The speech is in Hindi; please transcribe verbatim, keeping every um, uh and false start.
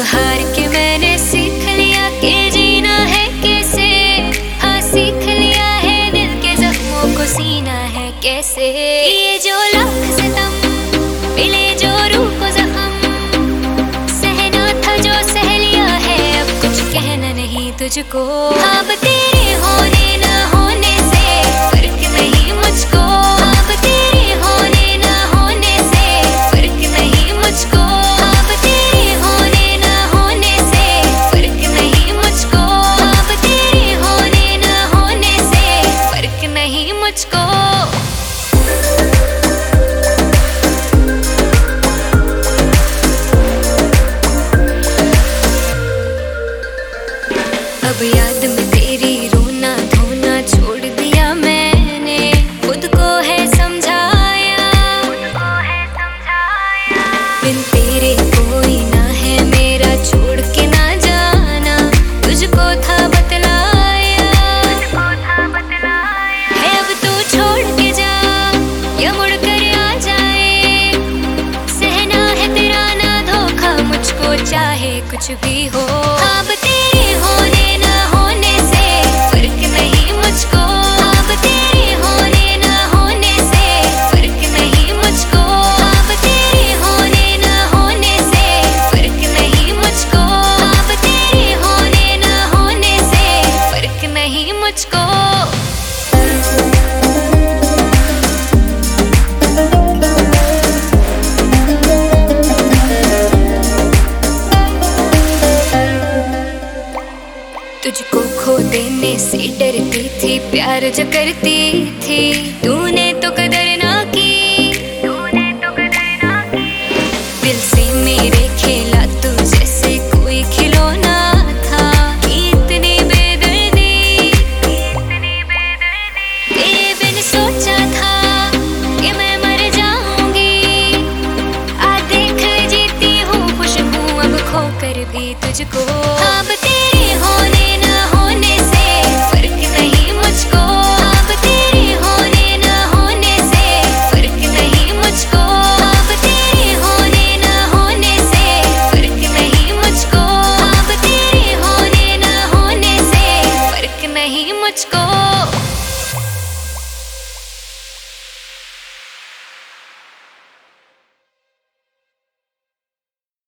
हार के मैंने सीख लिया कि जीना है कैसे। हाँ सीख लिया है दिल के जख्मों को सीना है कैसे। ये जो लाख सितम मिले जो रूह को जख्म, सहना था जो सह लिया है अब कुछ कहना नहीं तुझको। अब तेरे होने ना होने से फर्क नहीं मुझको। अब तेरे होने ना होने से फर्क नहीं मुझको। अब तेरे होने ना होने से फर्क नहीं मुझको। अब तेरे होने ना होने से फर्क नहीं मुझको। अब याद में तेरी रोना धोना छोड़ दिया मैंने, खुद को है समझाया। बिन तेरे कोई ना है मेरा, छोड़ के ना जाना तुझको था बतलाया। है अब तू छोड़ के जा या मुड़ कर आ जाए, सहना है तेरा ना धोखा मुझको चाहे कुछ भी हो। अब तेरे होने ना होने से फर्क नहीं मुझको। अब तेरे होने ना होने से फर्क नहीं मुझको। अब तेरे होने ना होने से फर्क नहीं मुझको। अब तेरे होने ना होने से फर्क नहीं मुझको। तुझको खो देने से डरती थी, प्यार जो करती थी तूने तो कदर ना की। तूने तो कदर ना की। दिल से मेरे खेला तू जैसे कोई खिलौना था। इतनी बेदर्दी इतनी बेदर्दी ये बिन सोचा था कि मैं मर जाऊंगी। आ देख जीती हूँ खुश हूँ अब खो कर भी तुझको। अब तेरे होने ना होने से फर्क नहीं मुझको। अब तेरे होने ना होने से फर्क नहीं मुझको। अब तेरे होने ना होने से फर्क नहीं मुझको। अब तेरे होने ना होने से फर्क नहीं मुझको।